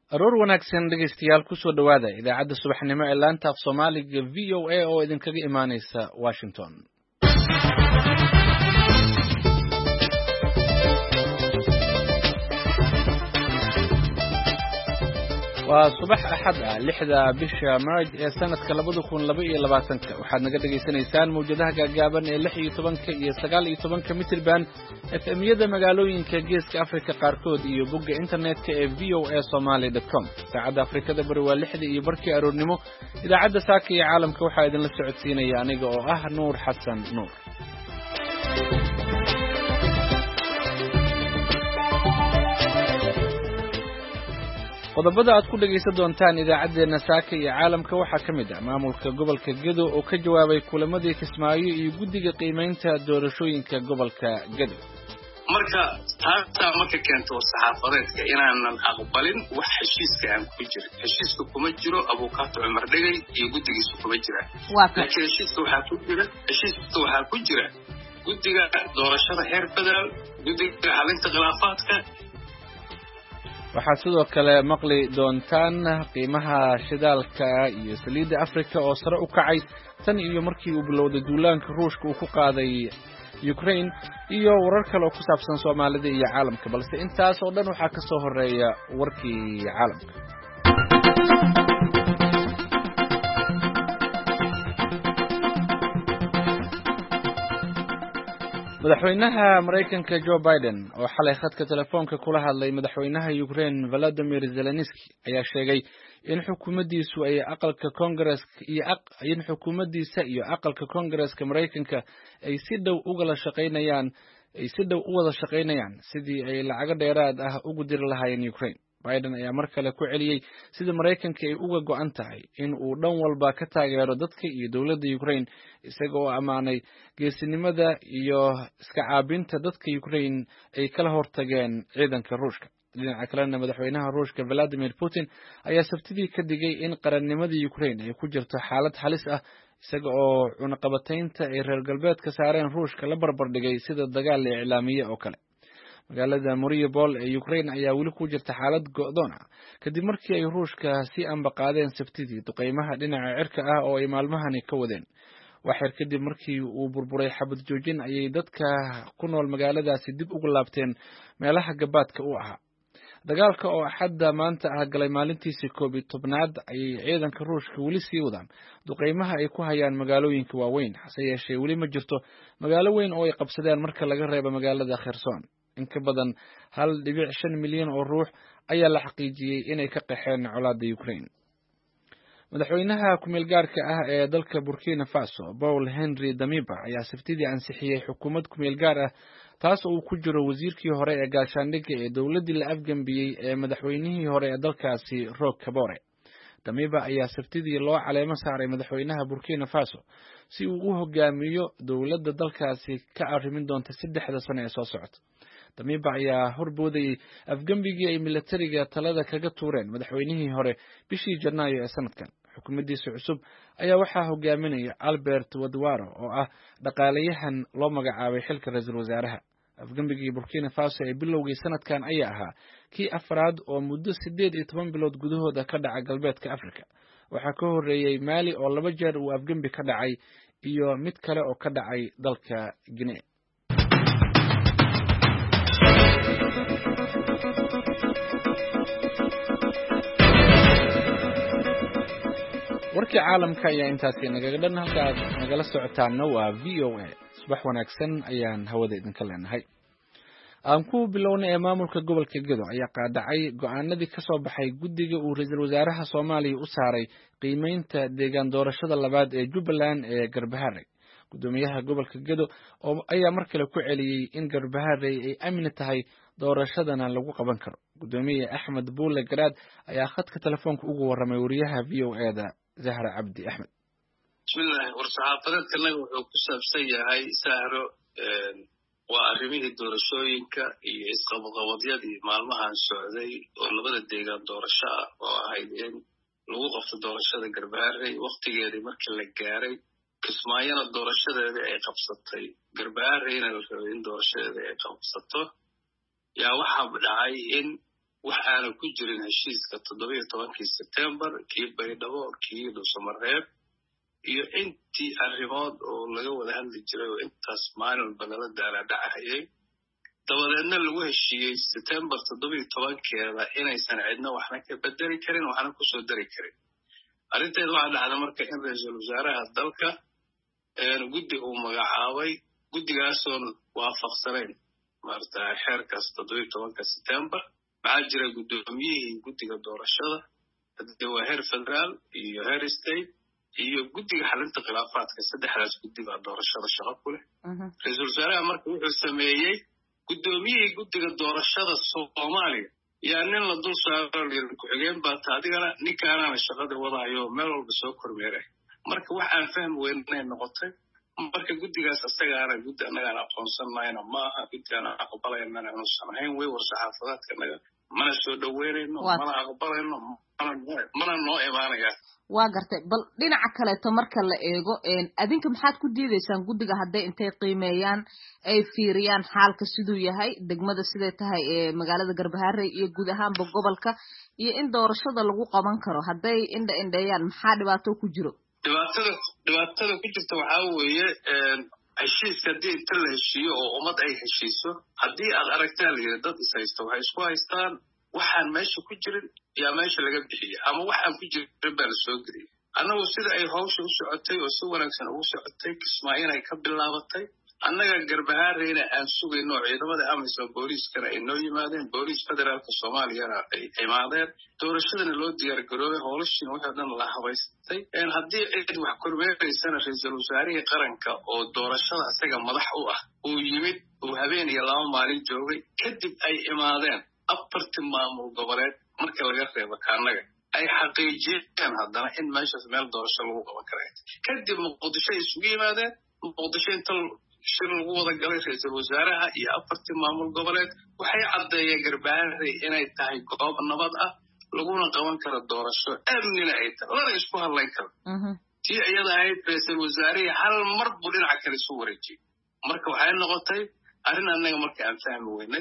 aroor wanaagsan dhegeystayaal ku soo dhawaada idaacadda subaxnimo ee laanta af Soomaaliga VOA oo idinkaga imaaneysa Washington. waa subax axad ah 6da bisha Maarch ee sanadka 2022 waxaad naga dhageysanaysaan mowjadaha gaagaaban ee 16 iyo 19 mitir band FM-yada magaalooyinka Geeska Afrika qaarkood iyo bogga internetka ee voasomali.com. saacadda Afrikada bari waa 6 iyo barkii aroornimo. idaacadda saaka ee caalamka waxaa idin la socodsiinaya aniga oo ah Nuur Xasan Nuur. qodobada aad ku dhageysan doontaan idaacadeena saaka iyo caalamka waxaa ka mid ah maamulka gobolka Gedo oo ka jawaabay kulamadii Kismaayo iyo guddiga qiimeynta doorashooyinka gobolka Gedo. marka marka keento saxaafadeedka inaanan aqbalin wax heshiiska aan ku jiro. heshiiska kuma jiro Abuukaato Cumar Dhagay iyo guddigiisu kuma jiraan. laakiin heshiiska waxaa ku jira guddiga doorashada heer federaal, guddiga xalinta khilaafaadka. waxaad sidoo kale maqli doontaan qiimaha shidaalka iyo saliidda Afrika oo sare u kacay tan iyo markii uu bilowday duulaanka Ruushka uu ku qaaday Ukraine iyo warar kale oo ku saabsan Soomaalida iyo caalamka, balse intaas oo dhan waxaa ka soo horeeya warkii caalamka. madaxweynaha Mareykanka Joe Biden oo xalay khadka telefoonka kula hadlay madaxweynaha Ukraine Volodymyr Zelensky ayaa sheegay in xukuumaddiisu ay aqalka Congress-ka iyo aqalka Congress-ka Mareykanka ay si dhow u wada shaqeynayaan sidii ay lacag dheeraad ah ugu diri lahaayeen Ukraine. Biden ayaa mar kale ku celiyay sida Mareykanka ay uga go'an tahay in uu dhan walba ka taageero dadka iyo dawladda Ukraine, isaga oo amaanay geesinimada iyo iska caabinta dadka Ukraine ay kala hortageen ciidanka Ruushka. dhinaca kalena madaxweynaha Ruushka Vladimir Putin ayaa sabtidii ka digay in qarannimada Ukraine ay ku jirto xaalad halis ah, isaga oo cunaqabataynta ay reer galbeedka saareen Ruushka la barbar dhigay sida dagaal la iclaamiyay oo kale. magaalada Mariupol ee Ukraine ayaa weli ku jirta xaalad go'doon ah kadib markii ay Ruushka si anba qaadeen sabtidii duqeymaha dhinaca cirka ah oo ay maalmahani ka wadeen. waxyar kadib markii uu burburay xabad joojin ayay dadka ku nool magaaladaasi dib ugu laabteen meelaha gabaadka u ahaa. dagaalka oo xadda maanta ah galay maalintiisii 11aad ayay ciidanka Ruushka weli sii wadaan duqeymaha ay ku hayaan magaalooyinka waaweyn, hase yeeshee weli ma jirto magaalo weyn oo ay qabsadeen marka laga reebo magaalada Kherson. in ka badan 1.5 milyan oo ruux ayaa la xaqiijiyay inay ka qaxeen colaadda Ukraine. madaxweynaha ku-meel gaarka ah ee dalka Burkina Faso Paul Henri Damiba ayaa sabtidii ansixiyay xukuumad ku-meel gaar ah taas oo ku jiro wasiirkii hore ee gaashaandhigga ee dawladdii la afgambiyey ee madaxweynihii hore ee dalkaasi Roch Kabore. Damiba ayaa sabtidii loo caleemo saaray madaxweynaha Burkina Faso si uu u hogaamiyo dawladda dalkaasi ka arrimin doonta 3 sano ee soo socota. Damiba ayaa horboodayay afgambigii ay militariga talada kaga tuureen madaxweynihii hore bishii Janaayo ee sanadkan. xukuumaddiisa cusub ayaa waxaa hogaaminaya Albert Wadwaro oo ah dhaqaalayahan loo magacaabay xilka ra'iisul wasaaraha. afgambigii Burkina Faso ee bilowgii sanadkan ayaa ahaa kii afraad oo muddo 18 bilood gudahooda ka dhaca galbeedka Afrika. waxaa ka horeeyay Mali oo 2 jeer uu afgambi ka dhacay iyo mid kale oo ka dhacay dalka Guinea. warkii caalamka ayaa intaasi nagaga dhan. halkaad nagala socotaana waa VOA. subax wanaagsan ayaan hawada idinka leenahay. aan ku bilownay ee maamulka gobolka Gedo ayaa qaadacay go'aanadii ka soo baxay guddiga uu ra'iisul wasaaraha Soomaaliya u saaray qiimeynta deegaan doorashada labaad ee Jubbaland ee Garbaharey. gudoomiyaha gobolka Gedo ayaa mar kale ku celiyay in Garbaharey ay amni tahay doorashadana lagu qaban karo. gudoomiye Axmed Buule Garaad ayaa khadka telefoonka ugu waramay wariyaha VOA-da Zahra Cabdi Axmed. bismillah. warsaxaafadeedkana wuxuu ku saabsan yahay Sahro waa arrimihii doorashooyinka iyo isqabqabadyadii maalmahan socday oo labada deegaan doorasho ah oo ahayd in lagu qabto doorashada Garbaharey waqtigeedii markii la gaaray. Kismaayona doorashadeedii ay qabsatay, Garbahareyna la rabay in doorashadeedii ay qabsato. yaa waxaa dhacay in waxaana ku jirin heshiiska 17 September kii Baydhabo kii Dhuusamareeb iyo intii arrimood oo laga wada hadli jiray oo intaas maalin badala daala dhacayay dabadeedna lagu heshiiyey September 17keeda inaysan cidna waxna ka bedeli karin waxna ku soo dari karin arrinteedu waxa dhacday marka in ra'iisul wasaaraha dalka guddi uu magacaabay guddigaasoo waafaqsanayn maarta xeerkaas 17 September maxaa jira guddoomiyihii guddiga doorashada hadda waa heer federaal iyo heer state iyo guddiga xalinta khilaafaadka saddexdaas guddi baa doorashada shaqo ku leh ra'iisul wasaaraha marka wuxuu sameeyey guddoomiyihii guddiga doorashada Soomaaliya yaa nin la dul saaray ku-xigeen baa taadigana ninkaana shaqada wadayo meel walba soo kormeeray marka waxaan fahmi weynay noqotay marka guddigaas asagaana guddi anaga aqoonsanayna ma aha guddigaana aqbalayna inuu samayn way war-saxaafadeedka naga mana soo dhaweynayno mana aqbalayno mana noo imaanaya waa gartay bal dhinaca kale to marka la eego adinka maxaad ku diidaysaan guddiga hadday intay qiimeeyaan ay fiiriyaan xaalka siduu yahay degmada siday tahay ee magaalada Garbaharey iyo guud ahaanba gobolka iyo in doorashada lagu qaban karo hadday indheeyaan maxaa dhibaato ku jiro dhibaatada ku jirta waxa weeye heshiiska haddii inta la heshiiyo oo ummad ay heshiiso haddii aad aragtaan la dad is haysto waxay isku haystaan waxaan meesha ku jirin yaa meesha laga bixiyay ama waxaan ku jirin baa la soo geliyay annagu sida ay hawsha u socotay oo si wanaagsan ugu socotay Kismaayo ay ka bilaabatay annaga Garbahareyna aan sugayno ciidamada amisom booliiskana ay noo yimaadeen booliis federaalka Soomaaliyana ay imaadeen doorashadana loo diyaar garoobay howlashiina waxa dhan la habaystay haddii cid wax kormeeraysana ra'iisul wasaaraha qaranka oo doorashada asaga madax u ah uu yimid uu habeen iyo 2 maalin joogay kadib ay imaadeen afarti maamul goboleed marka laga reebo kaanaga ay xaqiijiyeen haddana in meeshaas meel doorasho lagu qaban karo kadib Muqdisho isugu yimaadeen Muqdisho inta shir lagu wada galay ra'iisul wasaaraha iyo afarti maamul goboleed waxay cadeeyeen Garbaharey inay tahay goob nabad ah laguna qaban karo doorasho amnina ay tahay la isku hadlayn karo tii iyada ahayd ra'iisul wasaaraha hal mar buu dhinaca kale soo wareejiyay marka waxay noqotay arrin annaga marka aan fahmi weynay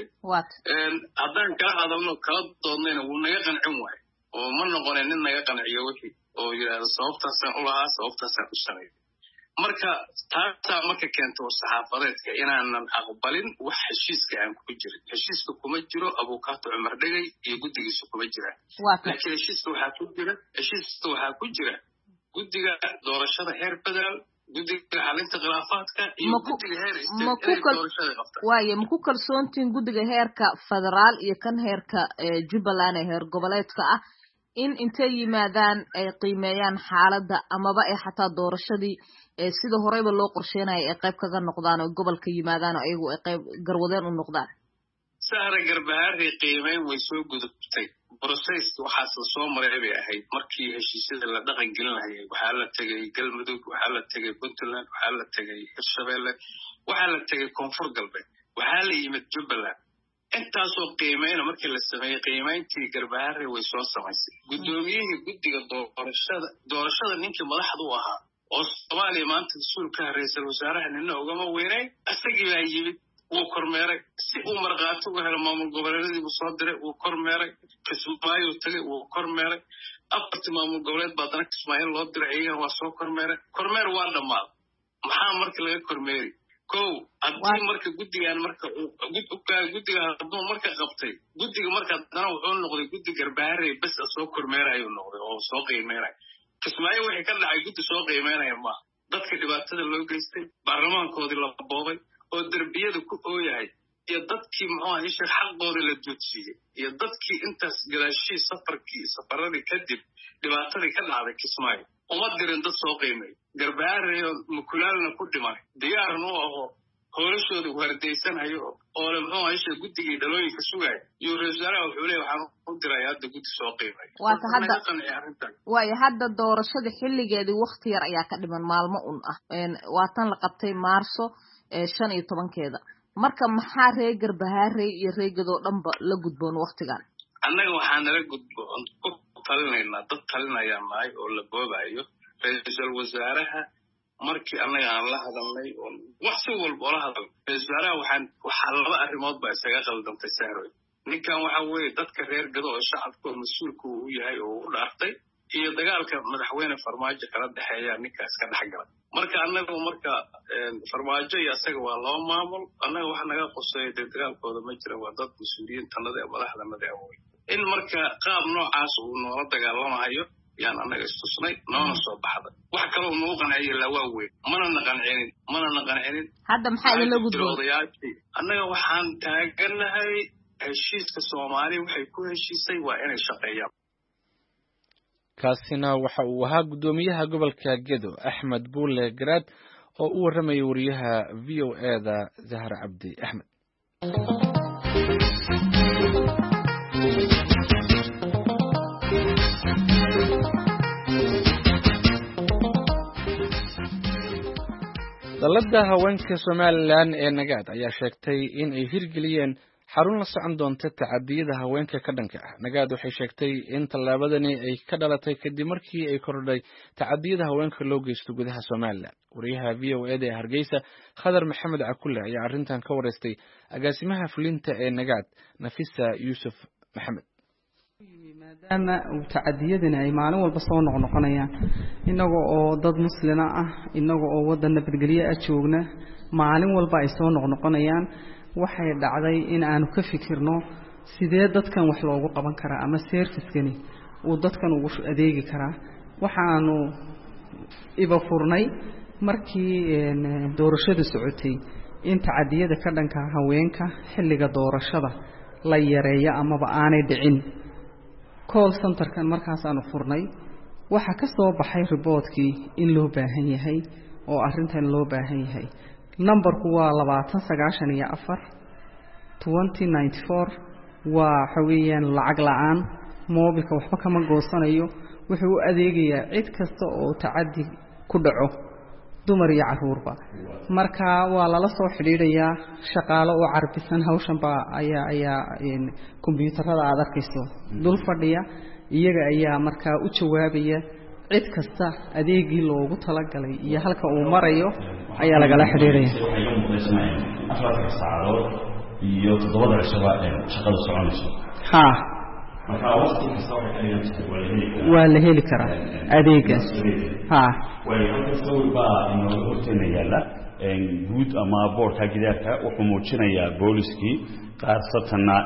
haddaan kala hadalno kala doodnayna wuu naga qancin waay oo ma noqonin nin naga qanciyo wixii oo yidhaahdo sababtaasaan u lahaa sababtaasaan u sameeyay marka taasaa marka keenta war-saxaafadeedka inaanan aqbalin wax heshiiska aan ku jirin heshiiska kuma jiro Abuukaato Cumar Dhegay iyo guddigiisa kuma jiraan laakiin heshiiska waxaa ku jira guddiga doorashada heer federaal guddiga xalinta khilaafaadka iyo guddiga heer waaye ma ku kalsoontiin guddiga heerka federaal iyo kan heerka Jubbaland ee heer goboleedka ah in intay yimaadaan ay qiimeeyaan xaaladda amaba ay xataa doorashadii sida horeyba loo qorsheenayay ay qayb kaga noqdaan oo gobolka yimaadaan oo ayagu ay qayb garwadeen u noqdaan sahra Garbaharey qiimeyn way soo gudubtay process waxaas la soo maray bay ahayd markii heshiisyada la dhaqan gelin lahayd waxaa la tagay Galmudug waxaa la tagay Puntland waxaa la tagay Hirshabelle waxaa la tagay Koonfur Galbeed waxaa la yimid Jubbaland intaasoo qiimeyna markii la sameeyay qiimeyntii Garbaharey way soo samaysay guddoomiyihii guddiga doorashada ninkii madaxda u ahaa oo Soomaaliya maanta mas-uulka ra'iisul wasaaraha ninna ugama weynay asagii baa yimid wuu kormeeray si uu marqaato uga helo maamul goboleedadii buu soo diray wuu kormeeray Kismaayo tagay wuu kormeeray afarti maamul goboleed baa dana Kismaayo loo diray iyagana waa soo kormeer waa dhammaad maxaa marka laga kormeeri haddii marka guddigan marka guddiga hadduu marka qabtay guddiga marka dana wuxuu noqday guddi Garbaharey bas soo kormeerayo noqday oo soo qiimeynay Kismaayo wixii ka dhacay guddi soo qiimeynaya ma dadka dhibaatada loo geystay baarlamaankoodii la boobay oo darbiyada ku ooyahay iyo dadkii muxuu ahaa xaqooda la duudsiiyay iyo dadkii intaas gadaashii safaradii kadib dhibaatadii ka dhacday Kismaayo uma dirin dad soo qiimeey Garbaharey mukulaalna ku dhimay diyaarna u aho howlashooda wardeysanayo oo la muxuu ahaa guddigii dhalooyinka sugay iyo ra'iisul wasaaraha wuxuu leeyahay waxaan u diray hadda guddi soo qiimay waayo hadda doorashada xilligeedii waqti yar ayaa ka dhiman maalmo un ah waa tan la qabtay Maarso 15keeda marka maxaa reer Garbaharey iyo reegadoo dhanba la gudboon waqtigan annaga waxaa nala gudboon ku talinaynaa dad talinaya maay oo la boobayo ra'iisul wasaaraha markii annaga aan la hadalnay oo wax si walba la hadal ra'iisul wasaaraha waxaa laba arrimood baa isaga qaldantay sahroy ninkan waxa weeye dadka reer gado oo shacabka mas-uulka uu yahay oo u dhaartay iyo dagaalka madaxweyne farmaajo kala dhexeeya ninkaas ka dhexgala marka annagu marka farmaajo iyo asaga waa loo maamul annaga waxa naga qoseeyo dagaalkooda ma jira waa dad mas-uuliyiin tanada ee madaxdanada awooy in marka qaab noocaas uu noola dagaalamayo yaan annaga istusnay noona soo baxday wax kaloo nagu qanciyo la waaweyn mana naqancinin hadda maxaa idinla gudboon annaga waxaan taaganahay heshiiska Soomaaliya waxay ku heshiisay waa inay shaqeeyaan kaasina waxa uu ahaa gudoomiyaha gobolka Gedo Axmed Buule Garaad oo u waramayay wariyaha VOA-da Zahra Cabdi Axmed dalada haweenka Somaliland ee Nagaad ayaa sheegtay in ay hirgeliyeen xarun la socon doonta tacadiyada haweenka ka dhanka ah Nagaad waxay sheegtay in tallaabadani ay ka dhalatay kadib markii ay kordhay tacadiyada haweenka loo geysto gudaha Somaliland wariyaha VOA-da ee Hargeysa Khadar Maxamed Cakulle ayaa arrintan ka wareystay agaasimaha fulinta ee Nagaad Nafisa Yusuf Maxamed maadaama tacadiyadana ay maalin walba soo noqnoqonayaan inaga oo dad muslina ah inaga oo wadan nabadgelyo ah joogna maalin walba ay soo noqnoqonayaan waxay dhacday in aanu ka fikirno sidee dadkan wax loogu qaban karaa ama service-kani uu dadkan ugu adeegi karaa waxaanu iba furnay markii doorashada socotay in tacadiyada ka dhanka haweenka xilliga doorashada la yareeyo ama aanay dhicin call center-kan markaas aanu furnay waxa ka soo baxay reportkii in loo baahan yahay oo arrintan loo baahan yahay numberku waa 294 2094 waa xawiyaan lacag la'aan mobilka waxba kama goosanayo wuxuu u adeegayaa cid kasta oo tacadi ku dhaco dumar iyo caruurba marka waa lala soo xidhiidhayaa shaqaale oo carbisan hawshan ba ayaa kombiyuutarada aad arkayso dul fadhiya iyaga ayaa marka u jawaabaya cid kasta adeegii loogu talagalay iyo halka uu marayo ayaa lagala xidhiidhaya iyo 7 cisho shaqada soconayso marka waqti kasta waa la heli karaa adeegaas way halka baa inoo horteena yaala guud ama boorka gidaarka wuxuu muujinayaa booliskii qaarsadana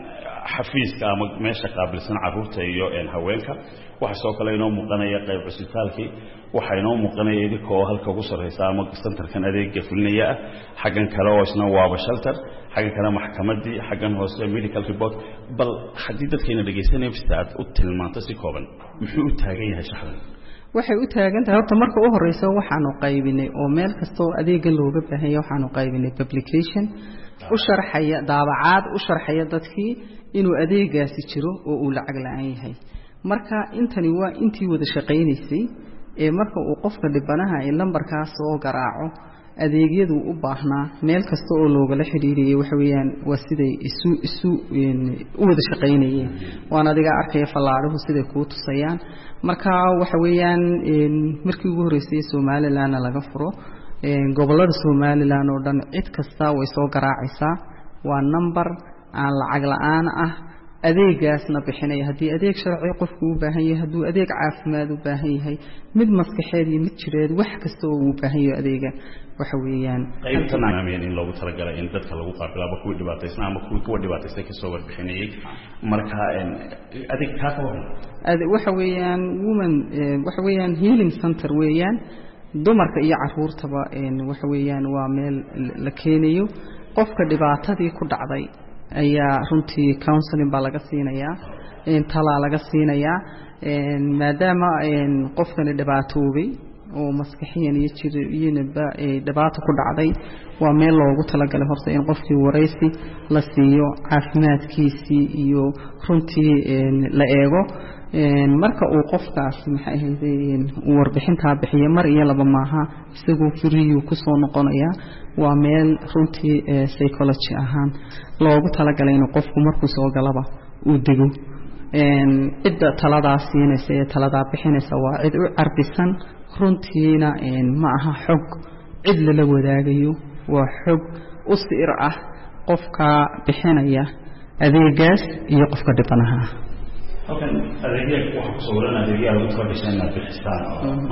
xafiiska ama meesha qaabilsan caruurta iyo haweenka waxa soo kale inoo muuqanaya qayb cusbitaalkii waxa inoo muuqanaya idikoo halka ugu sareysa ama centerkan adeegga fulinaya xagan kale oo isna waaba shelter xagan kale maxkamadii xagan hoose medical report bal hadii dadkeena dhageysanayaan fistaad u tilmaanto si kooban muxuu u taagan yahay shaxdan waxay u taagan tahay horta marka u horeyso waxaanu qaybinay oo meel kasto adeegga looga baahan yahay waxaanu qaybinay publication u sharxaya daabacaad u sharxaya dadkii inuu adeegaasi jiro oo uu lacag la'aan yahay marka intani waa intii wada shaqeynaysay ee marka uu qofka dhibanaha ee lambarkaas soo garaaco adeegyadu u baahnaa meel kasta oo looga xiriiriyay waxa weeyaan waa siday isu u wada shaqeynayeen waan adiga arkay falaaruhu siday ku tusayaan marka waxa weeyaan markii ugu horeysay Somaliland laga furo gobolada Somaliland oo dhan cid kasta way soo garaacaysaa waa number aan lacag la'aan ah adeegaasna bixinaya hadii adeeg sharci qofku u baahan yahay haduu adeeg caafimaad u baahan yahay mid maskaxeed iyo mid jireed wax kasta oo uu baahan yahay adeega waxa weeyaan qaybtan ameen in loogu talagalay in dadka lagu qaabilaba kuwa dhibaataysan ama kuwa dhibaataysan ka soo warbixinayay marka adeeg ka qaban waxa weeyaan women waxa weeyaan healing center weeyaan dumarka iyo caruurtaba waxa weeyaan waa meel la keenayo qofka dhibaatadii ku dhacday ayaa runtii counseling baa laga siinayaa tala laga siinayaa maadaama qofkani dhibaatoobay oo maskaxiyan iyo jiriyinba dhibaato ku dhacday waa meel loogu talagalay horta in qofkii wareysi la siiyo caafimaadkiisii iyo runtii la eego marka uu qofkaas maxay ahayd warbixinta bixiyo mar iyo laba maaha isagoo furiyo ku soo noqonaya waa meel runtii psychology ahaan loogu talagalay in qofku markuu soo galaba uu dego cidda taladaas siinaysa ee talada bixinaysa waa cid u carbisan runtiina ma aha xog cid la wadaagayo waa xog u sir ah qofka bixinaya adeegaas iyo qofka dhibanaha halkan adeegyada waxa ku sawiran adeegyada ugu fadhiisana bixistaan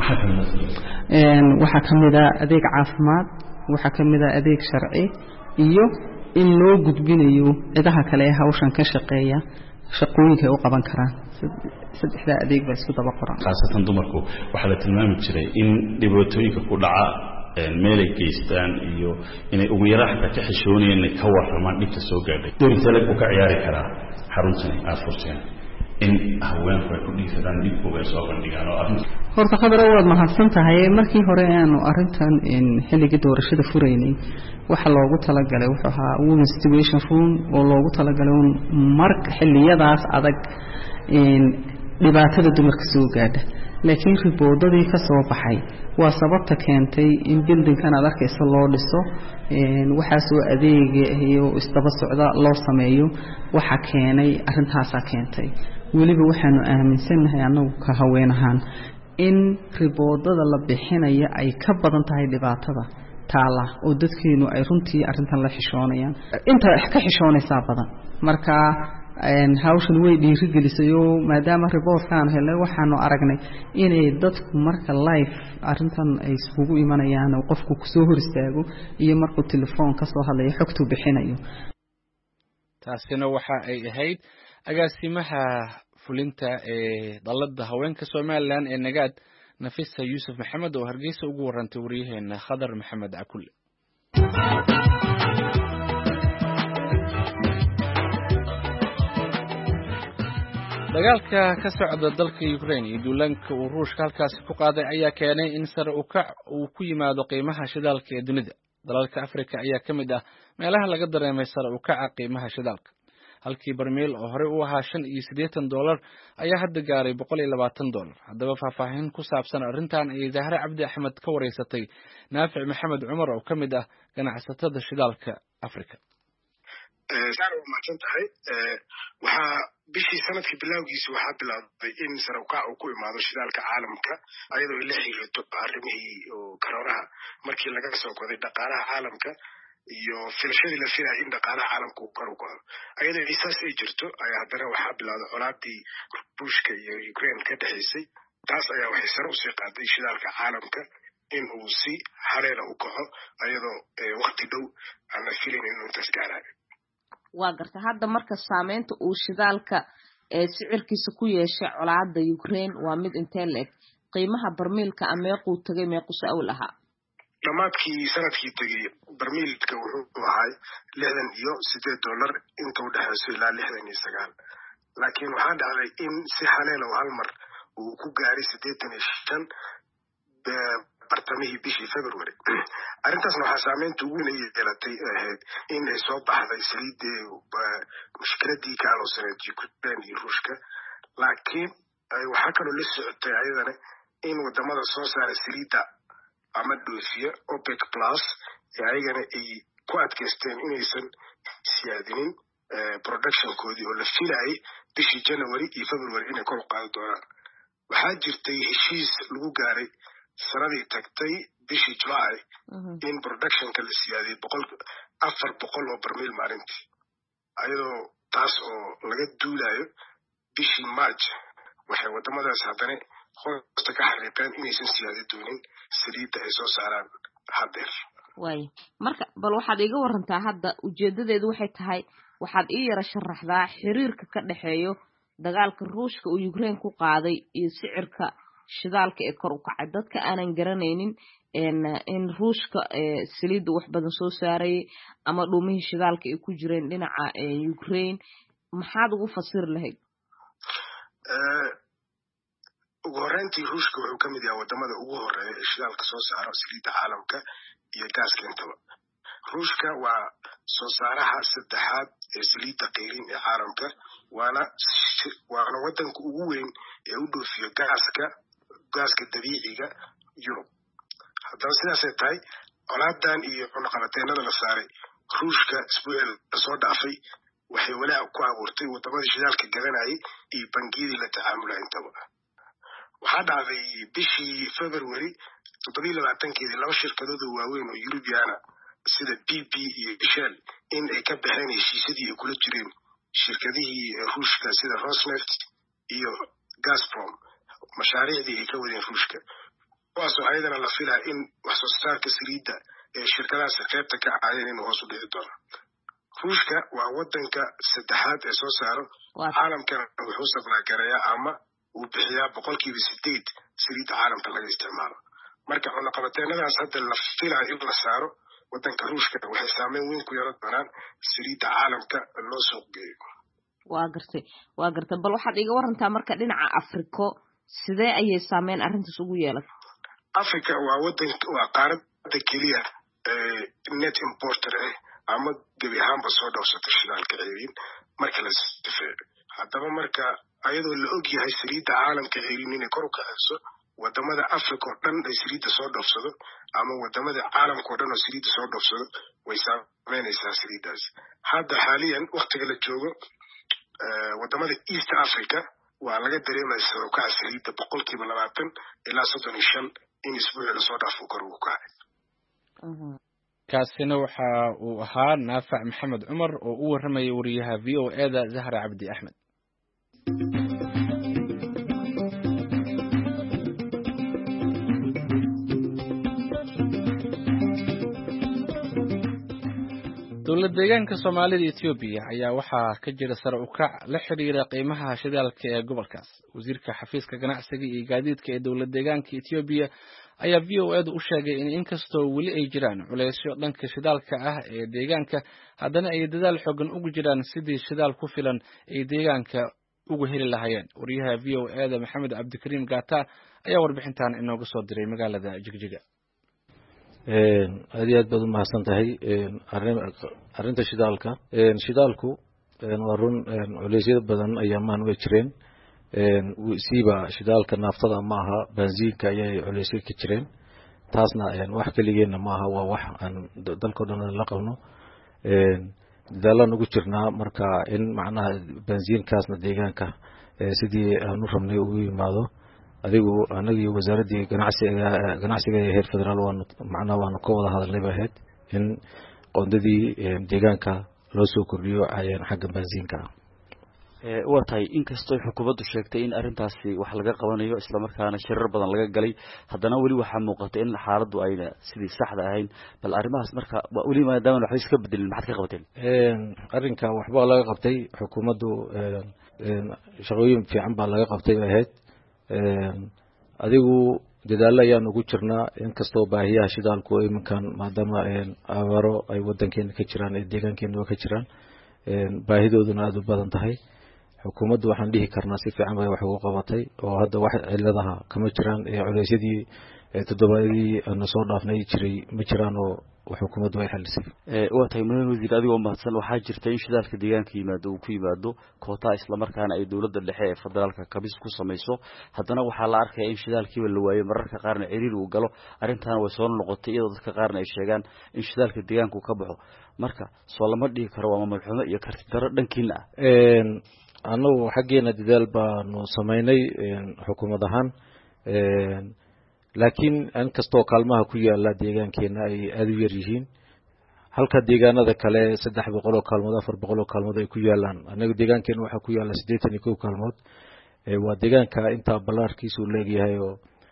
waxaa kamid ah adeeg caafimaad waxaa kamid ah adeeg sharci iyo in loo gudbinayo cidaha kale ee hawshan ka shaqeeya shaqooyinka ay u qaban karaan saddexda adeeg baa isku daba qoran khaasatan dumarku waxa la tilmaami jiray in dhibaatooyinka ku dhaca meel ay geystaan iyo inay ugu yaraan ka xishoonayeen ka warramaan dhibta soo gaadhay dowladda lagu ka ciyaari karaa xaruntan aad furteen in haweenku ay ku dhiisadaan dhibkooda soo bandhigaan oo arrin horta khadra waad mahadsan tahay markii hore aanu arrintan xilliga doorashada furaynay waxa loogu talagalay wuxuu ahaa women situation room oo loogu talagalay marka xilliyadaas adag dhibaatada dumarka soo gaadha laakiin riboodadii ka soo baxay waa sababta keentay in buildingkan aad arkaysa loo dhiso waxa soo adeega iyo isdaba socda loo sameeyo waxa keenay arrintaas keentay waliba waxaanu aaminsanahay anagu ka haween ahaan in riboodada la bixinayo ay ka badan tahay dhibaatada taala oo dadkeenu ay runtii arrintan la xishoonayaan inta ka xishoonaysa badan marka hawshan way dhiirigelisay maadaama riboodkaan helay waxaanu aragnay inay dadku marka live arrintan ay isugu imanayaan oo qofku ku soo hor istaago iyo markuu telefoon ka soo hadlayo xogtu bixinayo taasina waxa ay ahayd agaasimaha fulinta ee dalada haweenka Soomaaliland ee Nagaad Nafisa Yusuf Maxamed oo Hargeysa ugu warantay wariyaheena Khadar Maxamed Cakulle dagaalka ka socda dalka Ukraine iyo duulanka uu Ruushka halkaas ku qaaday ayaa keenay in sare u kac uu ku yimaado qiimaha shidaalka ee dunida dalalka Afrika ayaa kamid ah meelaha laga dareemay sare u kaca qiimaha shidaalka halkii barmiil oo hore u ahaa $85 ayaa hadda gaaray $120 haddaba faahfaahin ku saabsan arrintan ay Zahra Cabdi Axmed ka wareysatay Naafic Maxamed Cumar oo kamid ah ganacsatada shidaalka Afrika saaro maanta tahay waxa bishii sanadkii bilowgiisa waxa bilaabay in sare u kac uu ku imaado shidaalka caalamka ayadoo la xiriirto arrimihii koronaha markii laga soo goday dhaqaalaha caalamka iyo filashadii la filayay in dhaqaalaha caalamka uu kor u kaco ayadoo isaas ay jirto ayaa haddana waxaa bilowday colaadii Ruushka iyo Ukraine ka dhaxaysay taas ayaa waxay sare u sii qaaday shidaalka caalamka in uu si hareera u kaco ayadoo waqti dhow aan la filayn inuu intaas gaarayo waa garta hadda marka saameynta uu shidaalka sicirkiisa ku yeeshay colaadda Ukraine waa mid intee leeg qiimaha barmiilka ameequu tagay meequs awl ahaa dhamaadkii sanadkii tagay barmiilka wuxuu ahaa $68 inta u dhaxayso ilaa 69 laakiin waxaa dhacday in si haleelo hal mar uu ku gaaray 85 bartamihii bishii February arrintaasna waxaa saameynta ugu weyn yeelatay ahayd in ay soo baxday saliidii mushkiladii ka aloosaneed Ukraine iyo Ruushka laakiin waxaa kaloo la socotay ayadana in wadamada soo saara saliida ama dhoofiya OPEC plus ayagana ay ku adkaysteen inaysan siyaadinin productionkoodii oo la filayay bishii January iyo February inay kor u qaadi doonaan waxaa jirtay heshiis lagu gaaray sanadii tagtay bishii July in productionka la siyaadiyay 400 oo barmiil maalintii ayadoo taas oo laga duulayo bishii March waxay wadamadaas haddana hoosta ka xariiqeen inaysan siyaadi doonin saliidda ay soo saaraan hadeer way marka bal waxaad iga warantaa hadda ujeedadeedu waxay tahay waxaad ii yara sharaxdaa xiriirka ka dhaxeeyo dagaalka Ruushka uu Ukraine ku qaaday iyo sicirka shidaalka ee kor u kacay dadka aanan garanaynin in Ruushka saliidda wax badan soo saaray ama dhumihii shidaalka ay ku jireen dhinaca Ukraine maxaad ugu fasir lahayd ugu horreyntii Ruushka wuxuu kamid yahay wadamada ugu horeeya ee shidaalka soo saara saliidda caalamka iyo gaaska intaba Ruushka waa soo saaraha saddexaad ee saliidda qeyrin ee caalamka waana wadanka ugu weyn ee u dhoofiyo gaaska dabiiciga Yurub haddaba sidaasay tahay colaadan iyo cunaqabateenada la saaray Ruushka isbuucii soo dhaafay waxay walaac ku abuurtay wadamada shidaalka gadanayay iyo bangiyadii la tacaamulay intaba waxaa dhacday bishii February 27 laba shirkadood oo waaweyn oo European sida BP iyo Shell in ay ka baxeen heshiisyadii ay kula jireen shirkadihii ruushka sida Rosneft iyo Gazprom mashaariicdii ay ka wadeen ruushka kuwaasoo ayadana la filaa in wax soo saarka saliidda ee shirkadahaasi qaybta ka ahaayeen inuu hoos u dhici doono. ruushka waa wadanka saddexaad ee soo saaro caalamkana wuxuu sablaagareeyaa ama uu bixiyaa 8% saliidda caalamka laga isticmaalo. marka cunaqabateenadaas hadda la filaayo in la saaro wadanka ruushka waxay saameyn weyn ku yeelan doonaan saliidda caalamka loo suuq geeyo. waa gartay bal waxaad iga warantaa marka dhinaca Afriko sidee ayay saameyn arrintaas ugu yeelatay? Afrika waa qaaradda keliya net importer ama gebi ahaanba soo dhowrsata shidaalka ceeriin marka la sifeeyo. haddaba marka ayadoo la og yahay saliidda caalamka ceeriin inay kor u kacayso wadamada Afrika oo dhan ay saliidda soo dhoofsado ama wadamada caalamka oo dhan oo saliidda soo dhoofsado way saameynaysaa saliiddaas. hadda xaaliyan waqtiga la joogo wadamada East Africa waa laga dareemaya sare u kaca saliidda 20% ilaa 35 in isbuuci lasoo dhaafo kor ugu kacay. kaasina waxa uu ahaa Naafac Maxamed Cumar oo u warramay wariyaha VOA-da Zahra Cabdi Axmed. dowladda deegaanka Soomaalida Itoobiya ayaa waxaa ka jira sare u kac la xiriira qiimaha shidaalka ee gobolkaas. wasiirka xafiiska ganacsiga iyo gaadiidka ee dowladda deegaanka Itoobiya ayaa VOA-da u sheegay in inkastoo weli ay jiraan culeysyo dhanka shidaalka ah ee deegaanka haddana ay dadaal xooggan ugu jiraan sidii shidaal ku filan ay deegaanka ugu heli lahaayeen. wariyaha VOA-da Maxamed Cabdikariim Gaata ayaa warbixintan inooga soo diray magaalada Jigjiga. aad iyo aad baad u mahadsan tahay arrinta shidaalku waa run culeysyada badan ayaamaan way jireen siiba shidaalka naaftada ma aha bensiinka ayay culeysyo ka jireen taasna wax keligeena ma aha waa wax aan dalkoo dhan la qabno dadaalaan ugu jirnaa marka in macnaha bensiinkaasna deegaanka sidii aan u rabnay ugu yimaado adigu anagii wasaaradii ganacsiga ee heer federaal waanu ka wada hadalnay ahayd in qoondadii deegaanka loo soo kordhiyo xagga bensiinka. waa tahay inkastoo xukuumaddu sheegtay in arrintaasi wax laga qabanayo isla markaana shirar badan laga galay haddana weli waxaa muuqata in xaaladdu ayna sidii saxda ahayn bal arrimahaas marka weli maadaama waxba iska bedelin maxaad ka qabateen? arrinka waxba laga qabtay xukuumaddu shaqooyin fiican baa laga qabtay ahayd adigu dadaalo ayaan ugu jirnaa inkastoo baahiyaha shidaalku iminkan maadaama abaaro ay wadankeena ka jiraan ee deegaankeena ka jiraan baahidooduna aad u badan tahay xukuumaddu waxaan dhihi karnaa si fiican bay wax ugu qabatay oo hadda wax ciladaha kama jiraan culeysyadii toddobaadii aan soo dhaafnay jiray ma jiraan oo xukuumaddu ay xalisay. waa tahay madaxweyne wasiir adigoo mahadsan waxaa jirta in shidaalka deegaanka yimaado uu ku yimaado koota isla markaana ay dowladda dhexe ee federaalka kabis ku samayso haddana waxaa la arkaya in shidaalkiiba la waayo mararka qaarna ciriir uu galo arrintaana way soo noqotay iyadoo dadka qaarna ay sheegaan in shidaalka deegaanku ka baxo marka soo lama dhihi karo waa mamnuucnimo iyo karti darro dhankiina ah. annagu xaggeena dadaal baanu samaynay xukuumad ahaan laakiin inkastoo kaalmaha ku yaala deegaankeena ay aad u yar yihiin halka deegaanada kale 300 oo kaalmood 400 oo kaalmood ay ku yaalaan anaga deegaankeena waxa ku yaala 81 kaalmood waa deegaanka inta ballaarkiisu leeyahay oo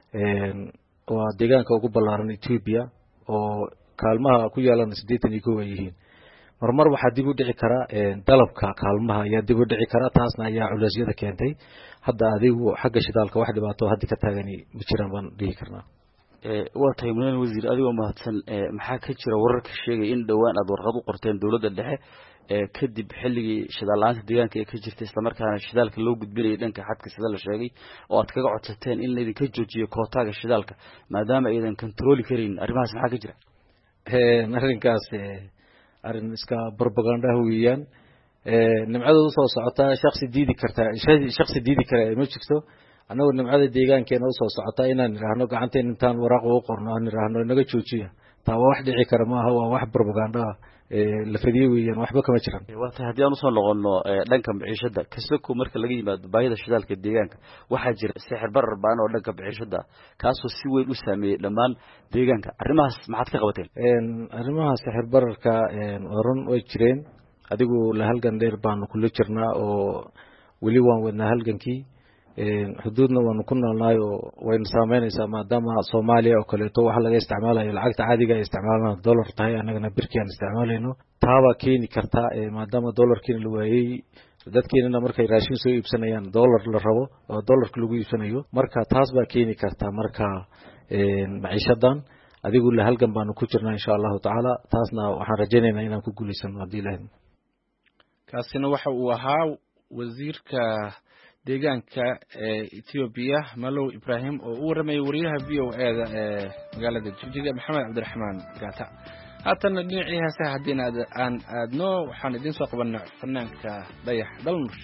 waa deegaanka ugu ballaaran Ethiopia oo kaalmaha ku yaalan 81 ay yihiin marmar waxa dib u dhici kara dalabka kaalmaha ayaa dib u dhici kara taasna ayaa culeysyada keentay hadda adigu xagga shidaalka wax dhibaato hadda ka taagani ma jiraan baan dhihi karnaa. waa tahay madaxweyne wasiir adigoo mahadsan maxaa ka jira wararka sheegay in dhowaan aad warqad u qorteen dowladda dhexe kadib xilligii shidaal la'aanta deegaanka ee ka jirtay isla markaana shidaalka loo gudbinayay dhanka xadka sida la sheegay oo aad kaga codsateen in laydinka joojiyo kootaaga shidaalka maadaama aydan kontrooli karin arrimahaas maxaa ka jira? arrinkaas arrin iska propaganda weeyaan nimcadoodu soo socota shakhsi diidi kara ma jirto annagu nimcada deegaankeena u soo socota inaan niraahno gacanteen intaan waraaq ugu qorno aan niraahno naga joojiya taa wax dhici kara maaha waa wax propaganda la fadiyay weeyaan waxba kama jiraan. waa tahay haddii aan usoo noqono dhanka maciishada kasako marka laga yimaado baahida shidaalka deegaanka waxaa jira sixir barar baan oo dhanka maciishada kaasoo si weyn u saameeyay dhammaan deegaanka arrimahaas maxaad ka qabateen? arrimaha sixir bararka run way jireen adigu la halgan dheer baanu kula jirnaa oo weli waan wadnaa halgankii xuduudna waanu ku noolnahay oo wayna saameynaysaa maadaama Soomaaliya oo kaleeto waxa laga isticmaalayo lacagta caadiga ay isticmaalaan dollar tahay annagana birkii aan isticmaalayno taaba keeni karta maadaama dollarkiina la waayay dadkeena markay raashin soo iibsanayaan dollar la rabo oo dollarka lagu iibsanayo marka taas baa keeni karta marka maciishadan adigu la halgan baanu ku jirnaa insha Allah taala taasna waxaan rajaynaynaa inaan ku guuleysano hadii ilaahay kaasina waxa uu ahaa wasiirka deegaanka Ethiopia Malow Ibrahim oo u waramay wariyaha VOA-da ee magaalada Jigjiga Maxamed Cabdiraxmaan Gaata haatan dhinacii heesaha hadii aan aadno waxaan idin soo qabanaa fanaanka Dayax Dalmush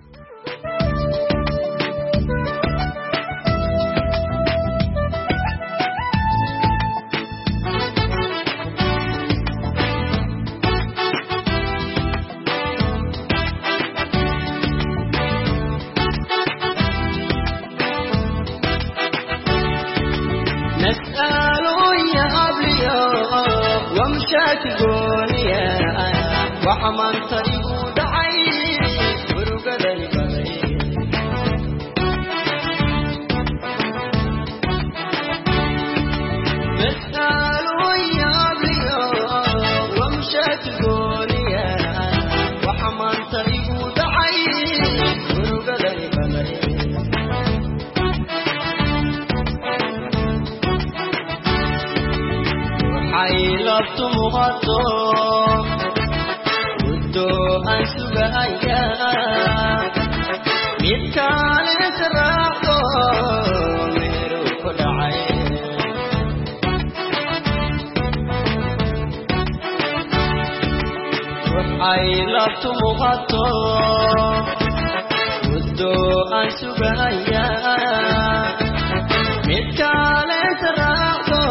شاكونيا وحمان طريقو دعي ورقدني بغي مسألوا يا بيو ومشاكونيا وحمان طريقو دعي ورقدني بغي حيلت مغطو ودو أنسبايا ميتكال سراقو ميرو كدعي حيلت مغطو ودو أنسبايا ميتكال سراقو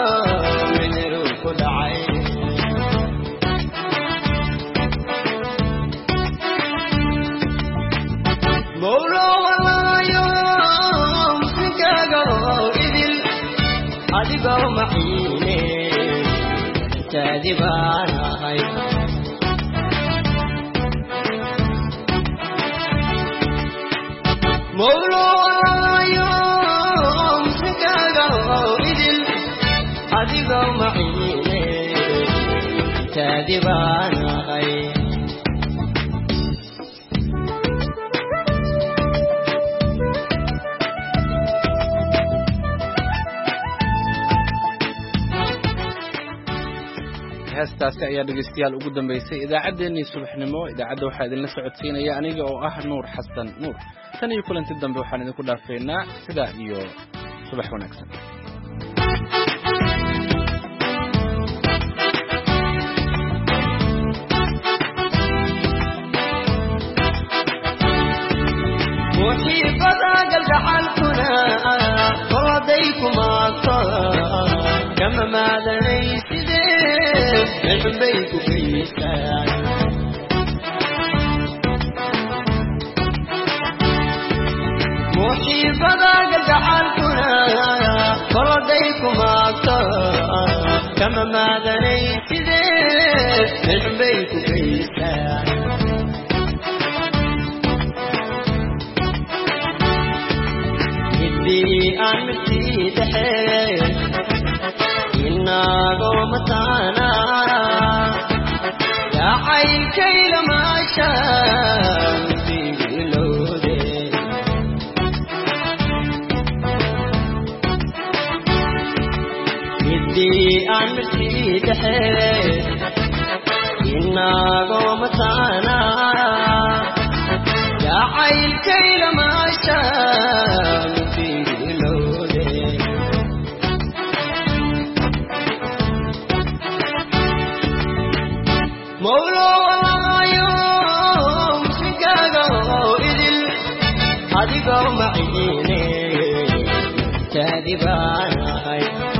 مولو والله يوم سكاقو إذل أدقو معيني تادبانا هاي مولو والله يوم سكاقو إذل أدقو معيني تادبانا هاي heestaasi ayaa dhageystayaal ugu dambeysay idaacaddeenii subaxnimo idaacadda waxaa idinla socodsiinaya aniga oo ah Nuur Xasan Nuur tan iyo kulanti dambe waxaan idinku dhaafeynaa sidaa iyo subax wanaagsan وحيبنا قلب حالكنا فرديكم عطا كما ما لنيس من بيكم كيسان وحيبنا قلب حالكنا فرديكم عطا كما ما لنيس من بيكم كيسان أن تدحي إنا قومتانا يا عين كيل ما شان في لودي يدي أن تدحي إنا قومتانا يا عين كيل ما شان مولو والله يوم سكاقو إذل أدقو معيني تهدبانا